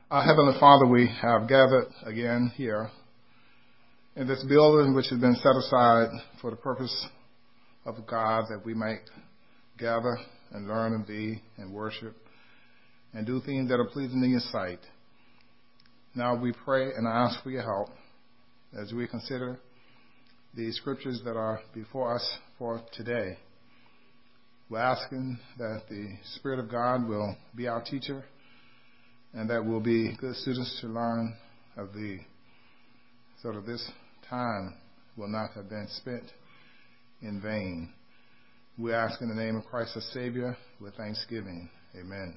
Our Heavenly Father, we have gathered again here in this building which has been set aside for the purpose of God, that we might gather and learn of Thee and worship and do things that are pleasing in Your sight. Now we pray and ask for Your help as we consider the scriptures that are before us for today. We're asking that the Spirit of God will be our teacher and that we'll be good students to learn of Thee, so that this time will not have been spent in vain. We ask in the name of Christ our Savior with thanksgiving. Amen.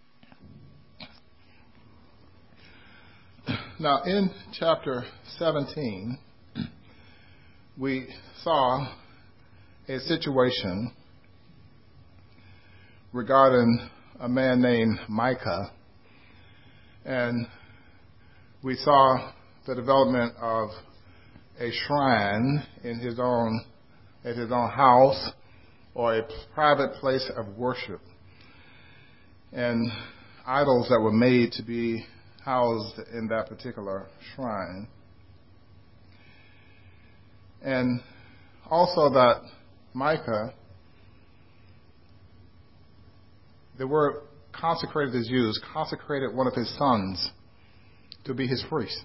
Now in chapter 17, we saw a situation regarding a man named Micah, and we saw the development of a shrine in at his own house, or a private place of worship, and idols that were made to be housed in that particular shrine. And also that Micah, the word consecrated is used, consecrated one of his sons to be his priest.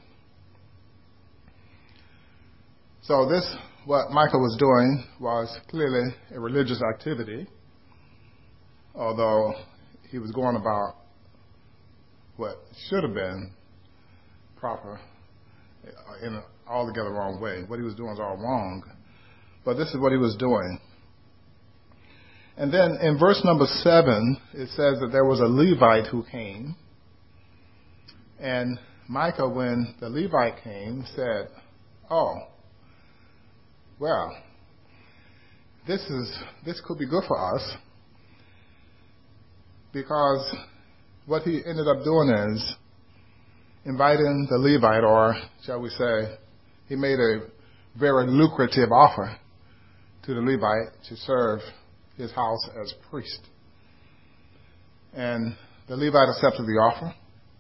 So what Micah was doing was clearly a religious activity, although he was going about what should have been proper in an altogether wrong way. What he was doing was all wrong, but this is what he was doing. And then in verse number 7, it says that there was a Levite who came. And Micah, when the Levite came, said, "Oh, well, this could be good for us," because what he ended up doing is inviting the Levite, or shall we say, he made a very lucrative offer to the Levite to serve his house as priest. And the Levite accepted the offer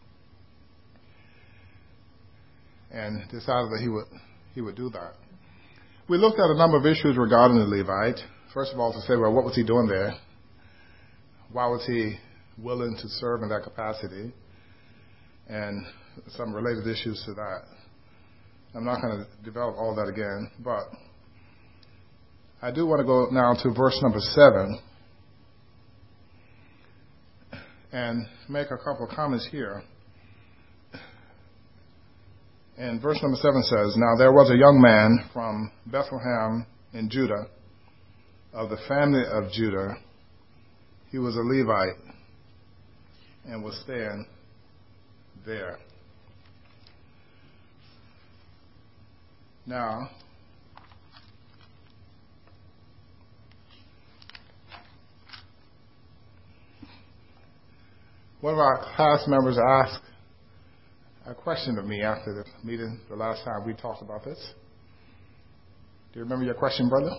and decided that he would do that. We looked at a number of issues regarding the Levite. First of all, to say, well, what was he doing there? Why was he willing to serve in that capacity? And some related issues to that. I'm not going to develop all that again, but I do want to go now to verse number 7 and make a couple of comments here. And verse number 7 says, "Now there was a young man from Bethlehem in Judah, of the family of Judah. He was a Levite and was staying there." Now, one of our class members asked a question of me after the meeting the last time we talked about this. Do you remember your question, brother?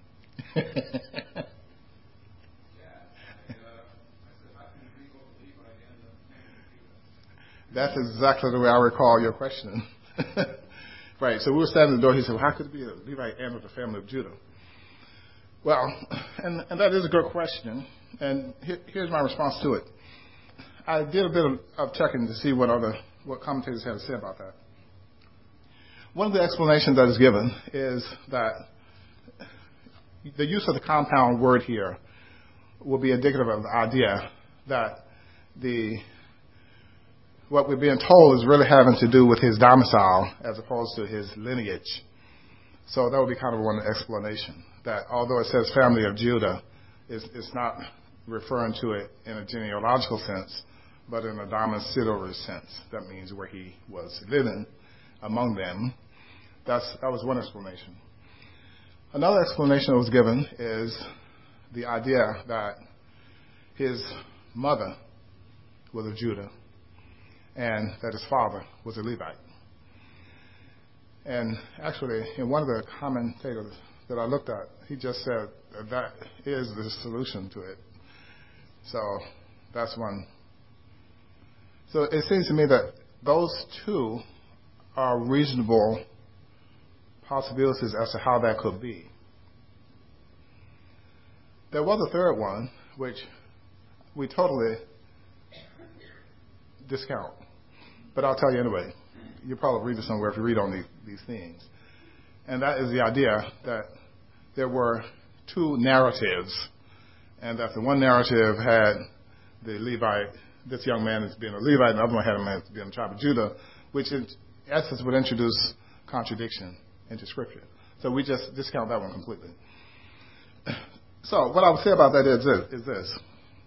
That's exactly the way I recall your question. Right, so we were standing at the door. He said, well, how could it be a Levite and of the family of Judah? Well, and that is a good question, and here's my response to it. I did a bit of checking to see what commentators have to say about that. One of the explanations that is given is that the use of the compound word here will be indicative of the idea that what we're being told is really having to do with his domicile as opposed to his lineage. So that would be kind of one explanation, that although it says family of Judah, it's not referring to it in a genealogical sense, but in a domiciliary sense. That means where he was living among them. That was one explanation. Another explanation that was given is the idea that his mother was of Judah and that his father was a Levite. And actually, in one of the commentators that I looked at, he just said that is the solution to it. So that's one. So it seems to me that those two are reasonable possibilities as to how that could be. There was a third one, which we totally discount. But I'll tell you anyway. You'll probably read it somewhere if you read on these things. And that is the idea that there were two narratives, and that the one narrative had the Levite, this young man as being a Levite, and the other one had him as being a tribe of Judah, which in essence would introduce contradiction into Scripture. So we just discount that one completely. So what I would say about that is this.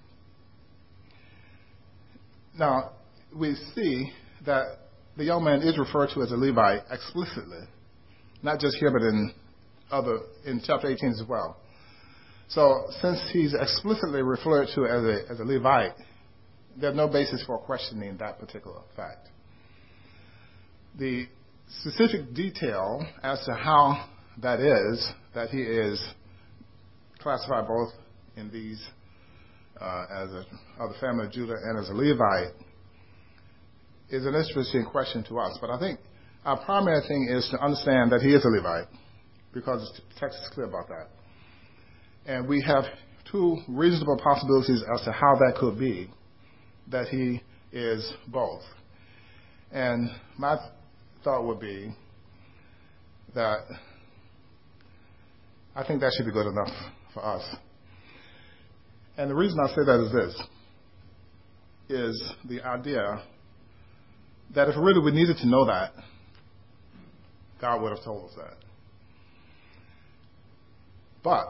Now, we see that the young man is referred to as a Levite explicitly, not just here, but in chapter 18 as well. So since he's explicitly referred to as a Levite, there's no basis for questioning that particular fact. The specific detail as to how that is, that he is classified both in these as of the family of Judah and as a Levite, is an interesting question to us. But I think our primary thing is to understand that he is a Levite, because the text is clear about that. And we have two reasonable possibilities as to how that could be, that he is both. And my thought would be that I think that should be good enough for us. And the reason I say that is this, is the idea that if really we needed to know that, God would have told us that. But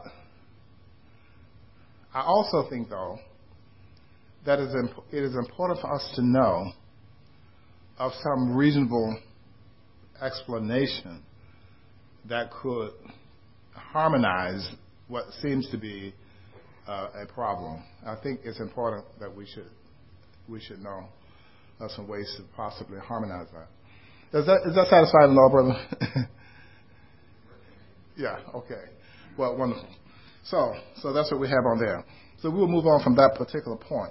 I also think, though, that it is important for us to know of some reasonable explanation that could harmonize what seems to be a problem. I think it's important that we should know of some ways to possibly harmonize that. Is that satisfying, law, brother? Yeah. Okay. Well, wonderful. So that's what we have on there. So we will move on from that particular point.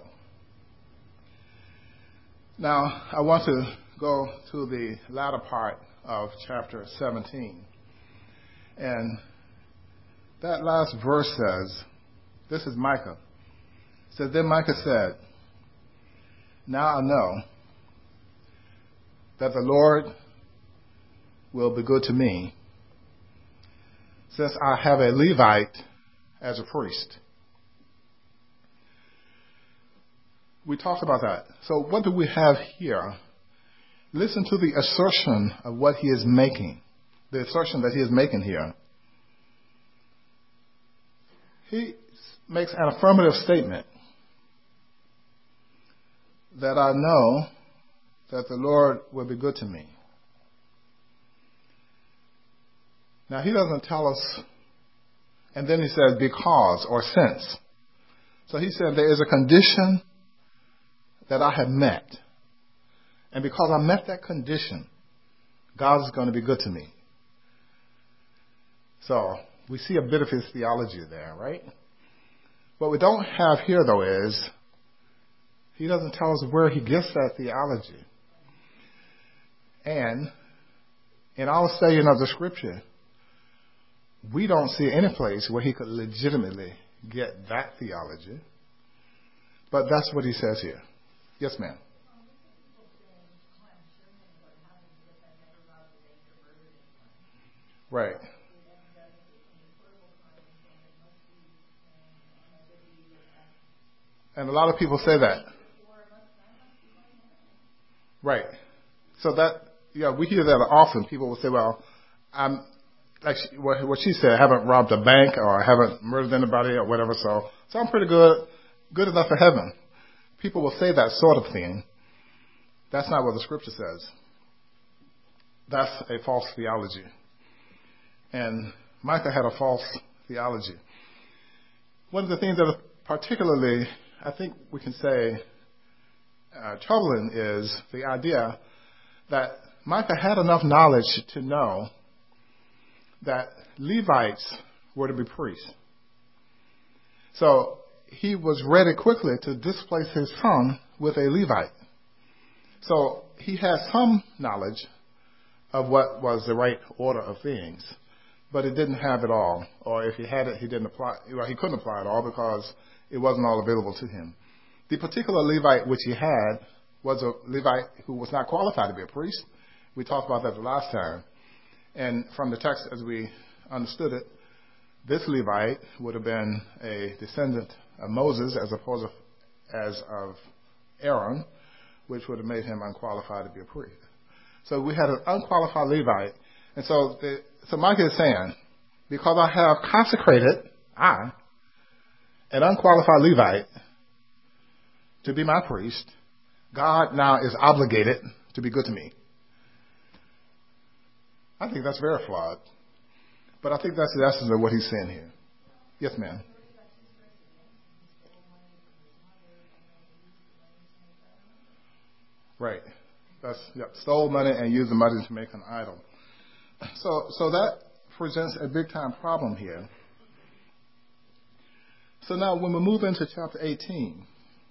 Now, I want to go to the latter part of chapter 17. And that last verse says, this is Micah. It says, then Micah said, now I know that the Lord will be good to me, since I have a Levite as a priest. We talked about that. So what do we have here? Listen to the assertion of what he is making, the assertion that he is making here. He makes an affirmative statement that I know that the Lord will be good to me. Now, he doesn't tell us, and then he says because or since. So he said there is a condition that I have met. And because I met that condition, God is going to be good to me. So we see a bit of his theology there, right? What we don't have here, though, is he doesn't tell us where he gets that theology. And in our studying of the Scripture, we don't see any place where he could legitimately get that theology. But that's what he says here. Yes, ma'am. Right. And a lot of people say that. Right. So that, we hear that often. People will say, well, I'm, like what she said, I haven't robbed a bank or I haven't murdered anybody or whatever, so I'm pretty good enough for heaven. People will say that sort of thing. That's not what the Scripture says. That's a false theology. And Micah had a false theology. One of the things that particularly, I think we can say, troubling is the idea that Micah had enough knowledge to know that Levites were to be priests. So he was ready quickly to displace his son with a Levite. So he had some knowledge of what was the right order of things, but he didn't have it all. Or if he had it, he didn't apply. Well, he couldn't apply it all because it wasn't all available to him. The particular Levite which he had was a Levite who was not qualified to be a priest. We talked about that the last time. And from the text, as we understood it, this Levite would have been a descendant of Moses as opposed as of Aaron, which would have made him unqualified to be a priest. So we had an unqualified Levite. And so Micah is saying, because I have consecrated, an unqualified Levite, to be my priest, God now is obligated to be good to me. I think that's very flawed. But I think that's the essence of what he's saying here. Yes, ma'am. Right. Stole money and used the money to make an idol. So that presents a big time problem here. So now when we move into chapter 18,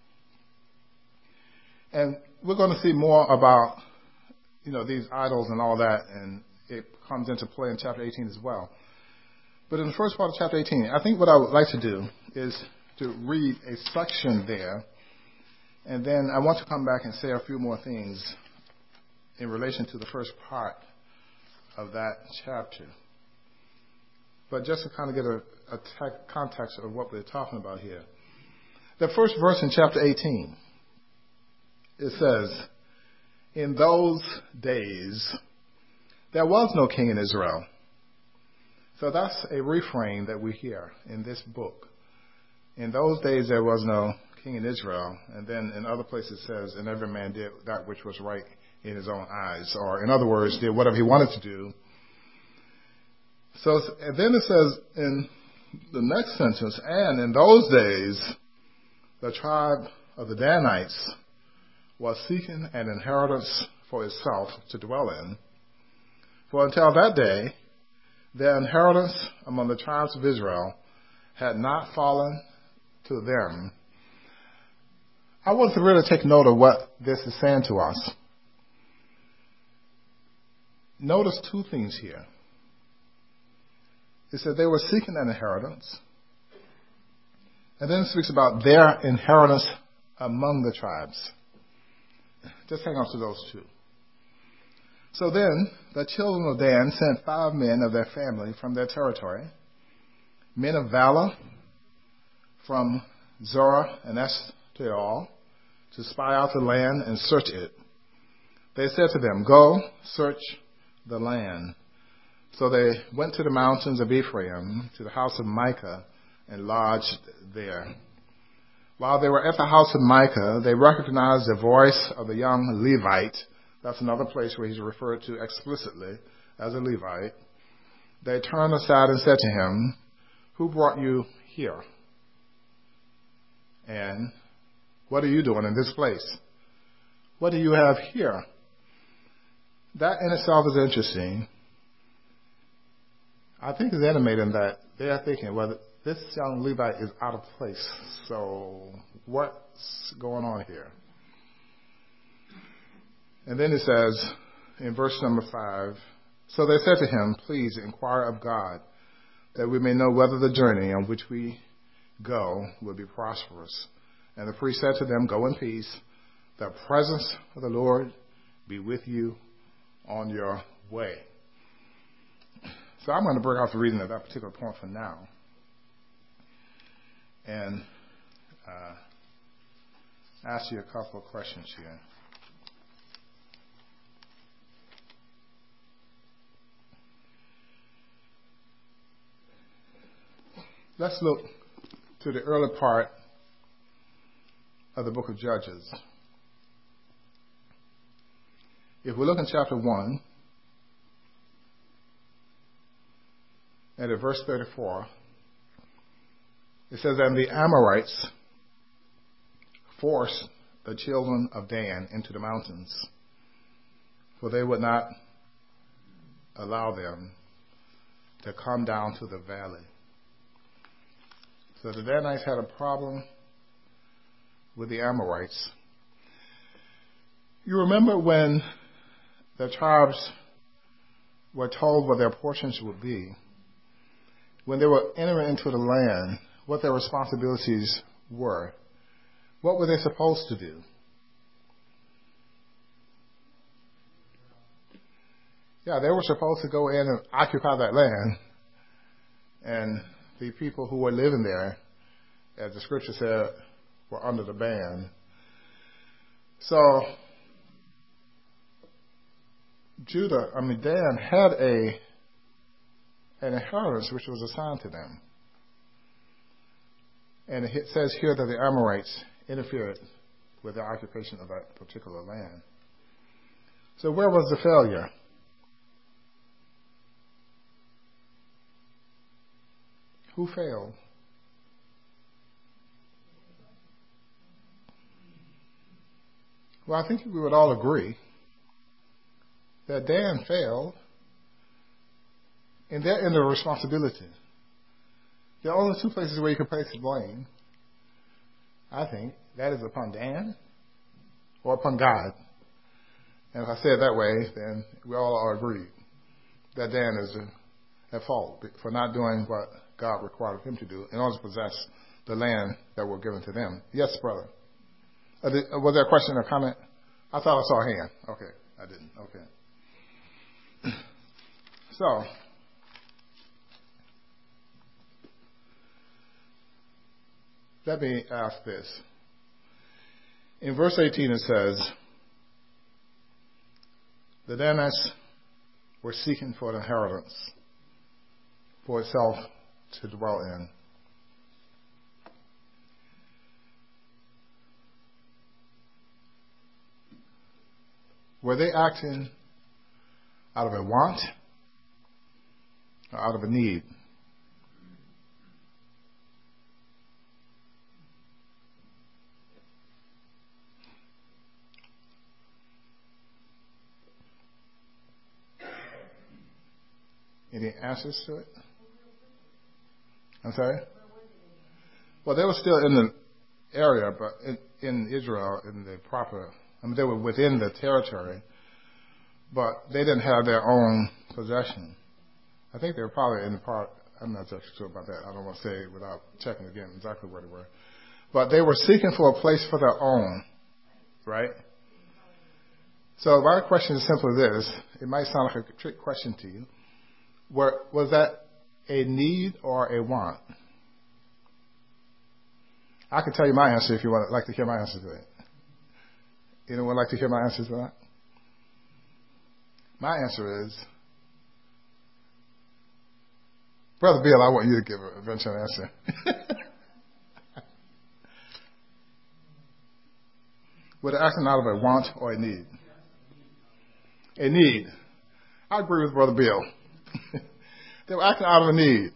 and we're going to see more about, these idols and all that, and it comes into play in chapter 18 as well. But in the first part of chapter 18, I think what I would like to do is to read a section there, and then I want to come back and say a few more things in relation to the first part of that chapter. But just to kind of get a context of what we're talking about here. The first verse in chapter 18, it says, in those days, there was no king in Israel. So that's a refrain that we hear in this book. In those days, there was no king in Israel. And then in other places it says, and every man did that which was right in his own eyes. Or in other words, did whatever he wanted to do. So and then it says in the next sentence, and in those days, the tribe of the Danites was seeking an inheritance for itself to dwell in. For until that day, their inheritance among the tribes of Israel had not fallen to them. I want to really take note of what this is saying to us. Notice two things here. It said they were seeking an inheritance. And then it speaks about their inheritance among the tribes. Just hang on to those two. So then the children of Dan sent 5 men of their family from their territory, men of valor from Zorah and Eshtaol, to spy out the land and search it. They said to them, go, search the land. So they went to the mountains of Ephraim, to the house of Micah, and lodged there. While they were at the house of Micah, they recognized the voice of the young Levite. That's another place where he's referred to explicitly as a Levite. They turned aside and said to him, who brought you here? And what are you doing in this place? What do you have here? That in itself is interesting. I think it's animating that they are thinking, well, this young Levite is out of place. So what's going on here? And then it says in verse number 5, so they said to him, please inquire of God, that we may know whether the journey on which we go will be prosperous. And the priest said to them, go in peace. The presence of the Lord be with you on your way. So I'm going to break off the reading of that particular point for now. And ask you a couple of questions here. Let's look to the early part of the book of Judges. If we look in chapter 1, and at verse 34, it says, and the Amorites forced the children of Dan into the mountains, for they would not allow them to come down to the valley. So the Danites had a problem with the Amorites. You remember when the tribes were told what their portions would be, when they were entering into the land, what their responsibilities were. What were they supposed to do? Yeah, they were supposed to go in and occupy that land, and the people who were living there, as the scripture said, were under the ban. So Dan had an inheritance which was assigned to them. And it says here that the Amorites interfered with the occupation of that particular land. So where was the failure? Who failed? Well, I think we would all agree that Dan failed in their end of responsibility. There are only two places where you can place the blame, I think. That is upon Dan or upon God. And if I say it that way, then we all are agreed that Dan is at fault for not doing what God required him to do in order to possess the land that were given to them. Yes, brother. Was there a question or comment? I thought I saw a hand. Okay, I didn't. Okay. So, let me ask this. In verse 18 it says, the Danites were seeking for an inheritance for itself to dwell in. Were they acting out of a want or out of a need? Any answers to it? I'm sorry? Well, they were still in the area, but in Israel, they were within the territory, but they didn't have their own possession. I think they were probably in the part, I'm not exactly sure about that. I don't want to say without checking again exactly where they were. But they were seeking for a place for their own, right? So my question is simply this. It might sound like a trick question to you. Was that a need or a want? I can tell you my answer if you would like to hear my answer to it. Anyone like to hear my answer to that? My answer is, Brother Bill, I want you to give an eventual answer. Were they acting out of a want or a need? A need. I agree with Brother Bill. They were acting out of a need.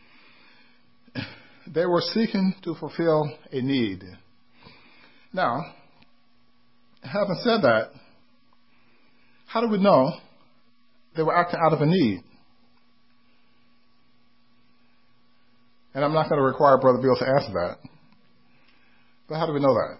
They were seeking to fulfill a need. Now, having said that, how do we know they were acting out of a need? And I'm not going to require Brother Bill to answer that. But how do we know that?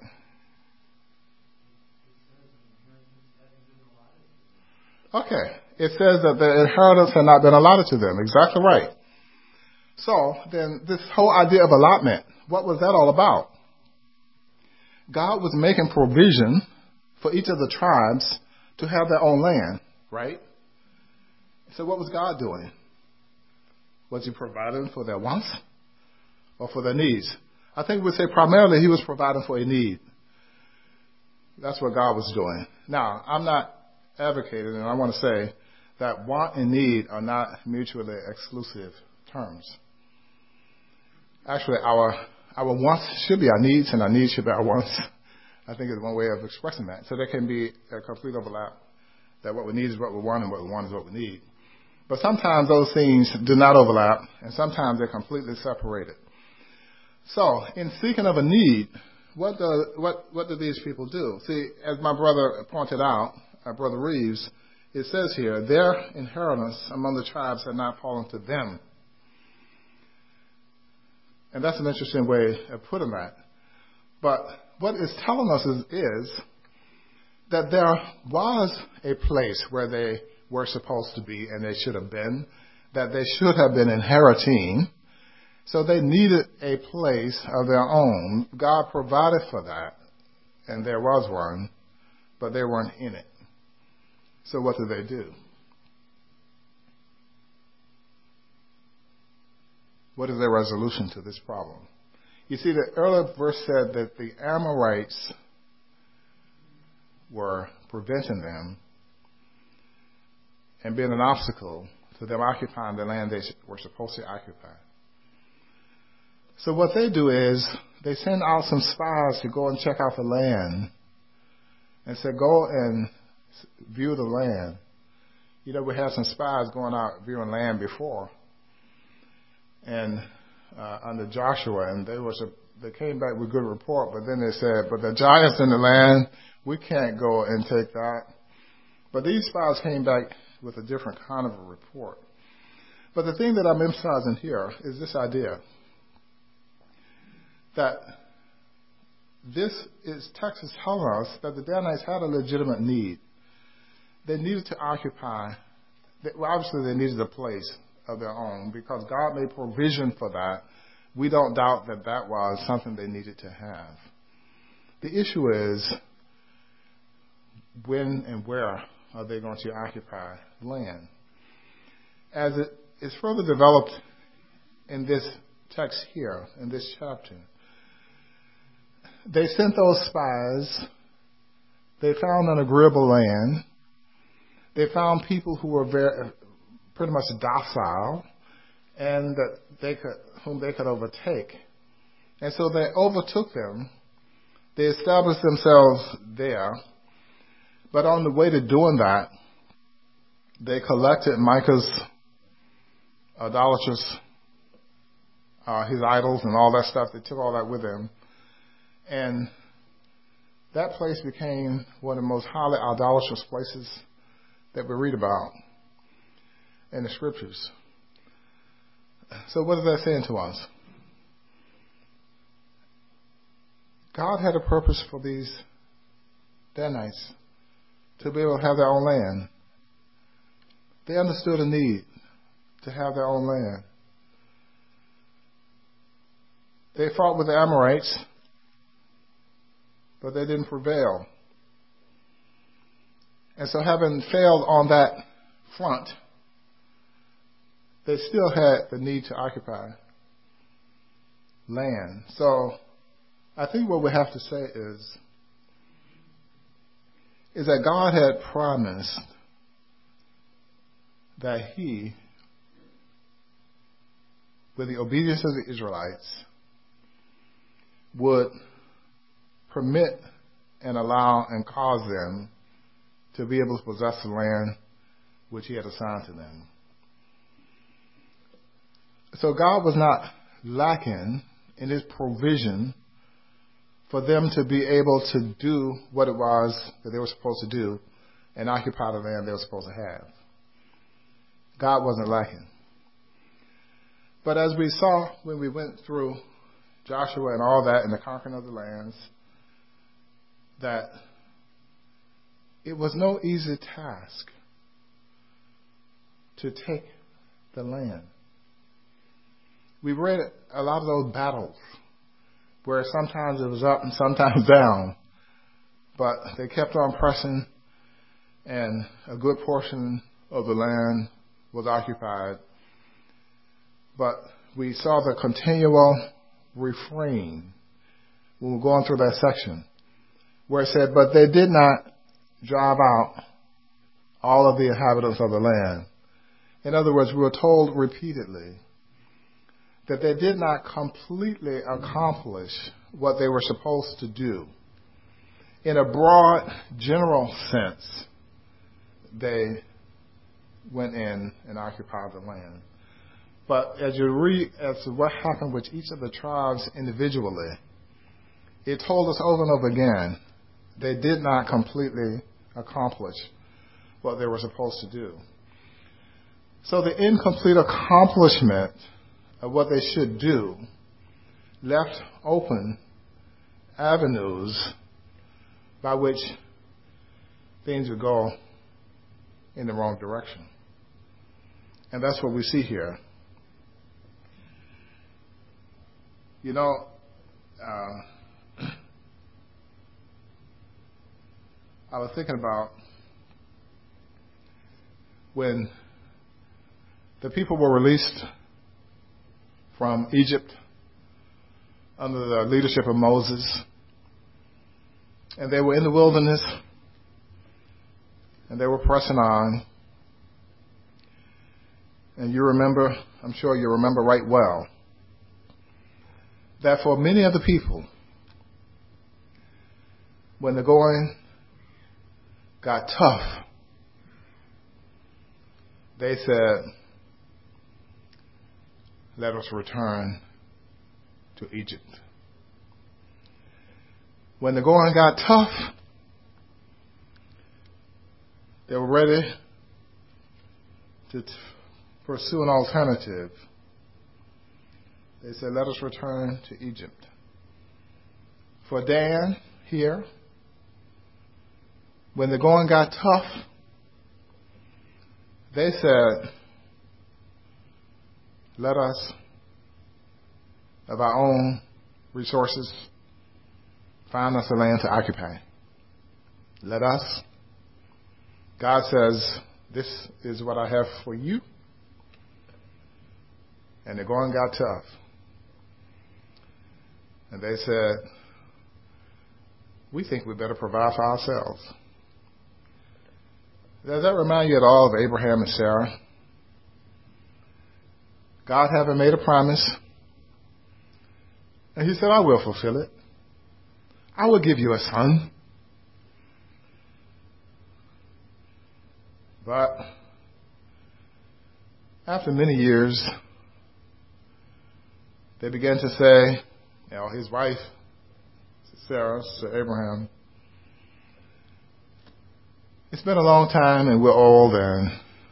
Okay. It says that the inheritance had not been allotted to them. Exactly right. So then this whole idea of allotment, what was that all about? God was making provision for each of the tribes to have their own land, right? So what was God doing? Was he providing for their wants or for their needs? I think we'd say primarily he was providing for a need. That's what God was doing. Now, I'm not advocating, and I want to say that want and need are not mutually exclusive terms. Actually, our wants should be our needs, and our needs should be our wants. I think it's one way of expressing that. So there can be a complete overlap, that what we need is what we want, and what we want is what we need. But sometimes those things do not overlap, and sometimes they're completely separated. So, in seeking of a need, what do these people do? See, as my brother pointed out, our brother Reeves, it says here, their inheritance among the tribes had not fallen to them. And that's an interesting way of putting that. But what it's telling us is that there was a place where they were supposed to be and they should have been, that they should have been inheriting. So they needed a place of their own. God provided for that, and there was one, but they weren't in it. So what did they do? What is their resolution to this problem? You see, the earlier verse said that the Amorites were preventing them and being an obstacle to them occupying the land they were supposed to occupy. So what they do is they send out some spies to go and check out the land and say, go and view the land. You know, we had some spies going out viewing land before, and under Joshua, and they came back with good report, but then they said, but the giants in the land, we can't go and take that. But these spies came back with a different kind of a report. But the thing that I'm emphasizing here is this idea that text is telling us that the Danites had a legitimate need. They needed to occupy, obviously they needed a place of their own because God made provision for that. We don't doubt that that was something they needed to have. The issue is when and where are they going to occupy land? As it is further developed in this text here, in this chapter, they sent those spies. They found an agreeable land. They found people who were pretty much docile and that whom they could overtake. And so they overtook them. They established themselves there. But on the way to doing that, they collected Micah's idolatrous, his idols and all that stuff. They took all that with them. And that place became one of the most highly idolatrous places that we read about in the scriptures. So what is that saying to us? God had a purpose for these Danites to be able to have their own land. They understood a need to have their own land. They fought with the Amorites, but they didn't prevail. And so having failed on that front, they still had the need to occupy land. So I think what we have to say is that God had promised that He, with the obedience of the Israelites, would permit and allow and cause them to be able to possess the land which He had assigned to them. So God was not lacking in His provision for them to be able to do what it was that they were supposed to do and occupy the land they were supposed to have. God wasn't lacking. But as we saw when we went through Joshua and all that and the conquering of the lands, that it was no easy task to take the land. We read a lot of those battles where sometimes it was up and sometimes down, but they kept on pressing, and a good portion of the land was occupied. But we saw the continual refrain when we were going through that section where it said, but they did not drive out all of the inhabitants of the land. In other words, we were told repeatedly that they did not completely accomplish what they were supposed to do. In a broad, general sense, they went in and occupied the land. But as you read as to what happened with each of the tribes individually, it told us over and over again, they did not completely accomplish what they were supposed to do. So the incomplete accomplishment of what they should do left open avenues by which things would go in the wrong direction. And that's what we see here. You know, I was thinking about when the people were released from Egypt under the leadership of Moses, and they were in the wilderness, and they were pressing on. And you remember, I'm sure you remember right well, that for many of the people, when the going got tough, they said, let us return to Egypt. When the going got tough, they were ready to pursue an alternative. They said, let us return to Egypt. For Dan here, when the going got tough, they said, let us, of our own resources, find us a land to occupy. Let us. God says, this is what I have for you. And the going got tough. And they said, we think we better provide for ourselves. Does that remind you at all of Abraham and Sarah? God having made a promise, and he said, I will fulfill it. I will give you a son. But after many years, they began to say, his wife, Sarah, to Abraham, it's been a long time and we're old, and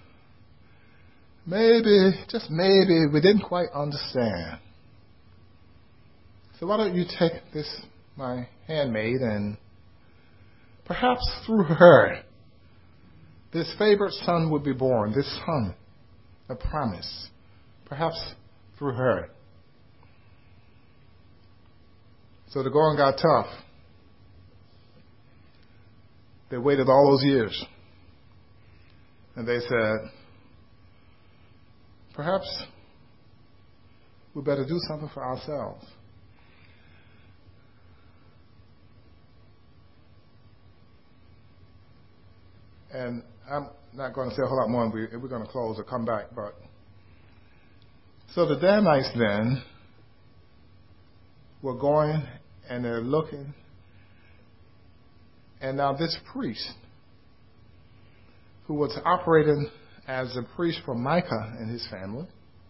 maybe, just maybe, we didn't quite understand. So why don't you take this, my handmaid, and perhaps through her, this favorite son would be born, this son, a promise, perhaps through her. So the going got tough. They waited all those years. And they said, perhaps we better do something for ourselves. And I'm not going to say a whole lot more, and we're going to close or come back. But so the Danites then were going and they're looking. And now this priest, who was operating as a priest for Micah and his family,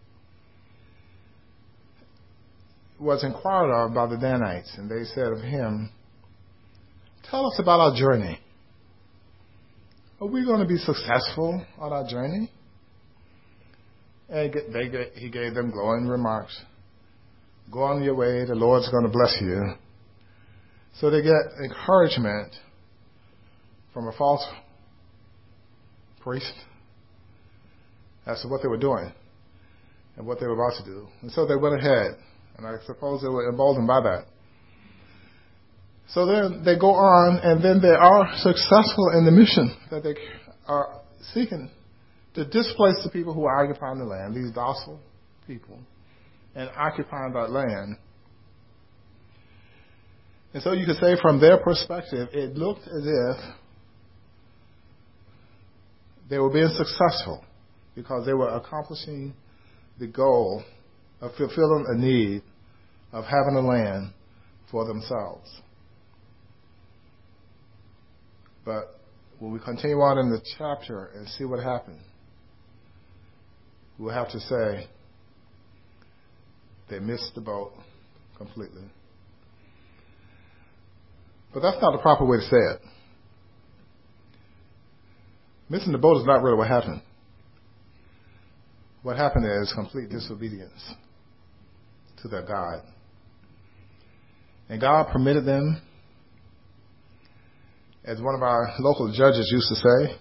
was inquired of by the Danites. And they said of him, tell us about our journey. Are we going to be successful on our journey? And he gave them glowing remarks. Go on your way, the Lord's going to bless you. So they get encouragement from a false priest as to what they were doing and what they were about to do. And so they went ahead, and I suppose they were emboldened by that. So then they go on, and then they are successful in the mission that they are seeking to displace the people who are occupying the land, these docile people, and occupying that land. And so you could say from their perspective, it looked as if they were being successful because they were accomplishing the goal of fulfilling a need of having a land for themselves. But when we continue on in the chapter and see what happened, we'll have to say they missed the boat completely. But that's not the proper way to say it. Missing the boat is not really what happened. What happened is complete disobedience to their God. And God permitted them As one of our local judges used to say,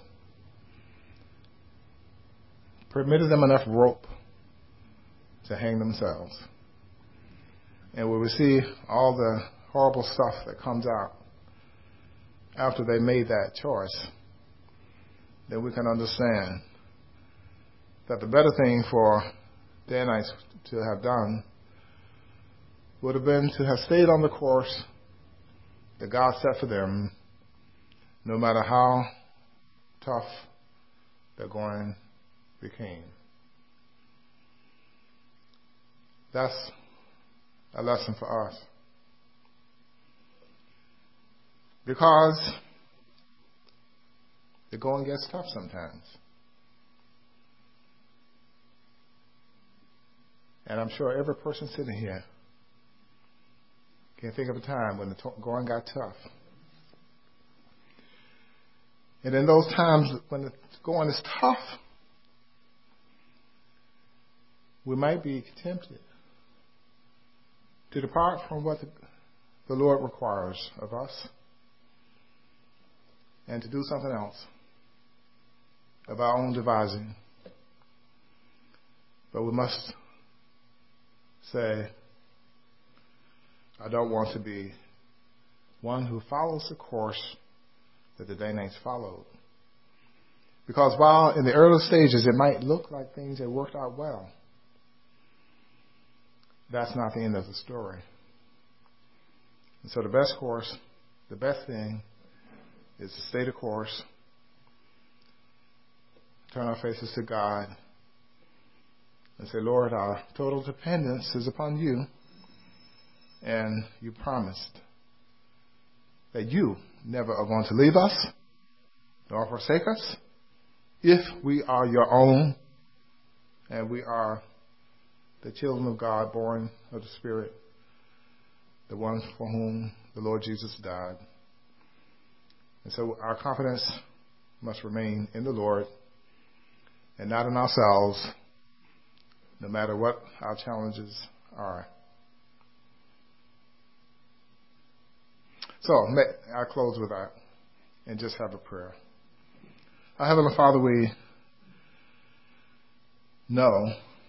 permitted them enough rope to hang themselves. And when we see all the horrible stuff that comes out after they made that choice, then we can understand that the better thing for the Danites to have done would have been to have stayed on the course that God set for them, no matter how tough the going became. That's a lesson for us. Because the going gets tough sometimes. And I'm sure every person sitting here can think of a time when the going got tough. And in those times when the going is tough, we might be tempted to depart from what the Lord requires of us and to do something else of our own devising. But we must say, I don't want to be one who follows the course that the Danites followed. Because while in the early stages it might look like things had worked out well, that's not the end of the story. And so the best thing is to stay the course, turn our faces to God, and say, Lord, our total dependence is upon you, and you promised that you never are going to leave us nor forsake us if we are your own and we are the children of God, born of the Spirit, the ones for whom the Lord Jesus died. And so our confidence must remain in the Lord and not in ourselves, no matter what our challenges are. So I close with that and just have a prayer. Our Heavenly Father, we know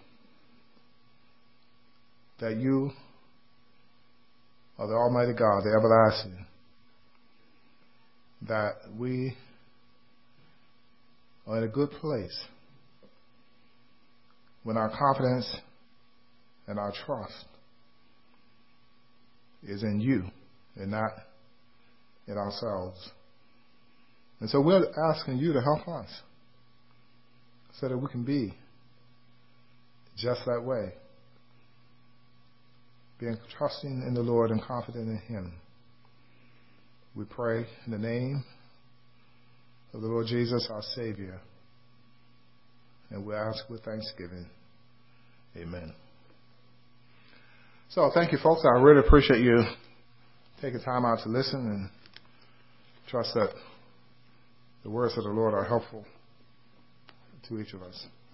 that you are the Almighty God, the everlasting, that we are in a good place when our confidence and our trust is in you and not in ourselves. And so we're asking you to help us so that we can be just that way, being trusting in the Lord and confident in him. We pray in the name of the Lord Jesus, our Savior, and we ask with thanksgiving. Amen. So thank you, folks. I really appreciate you taking time out to listen, and trust that the words of the Lord are helpful to each of us.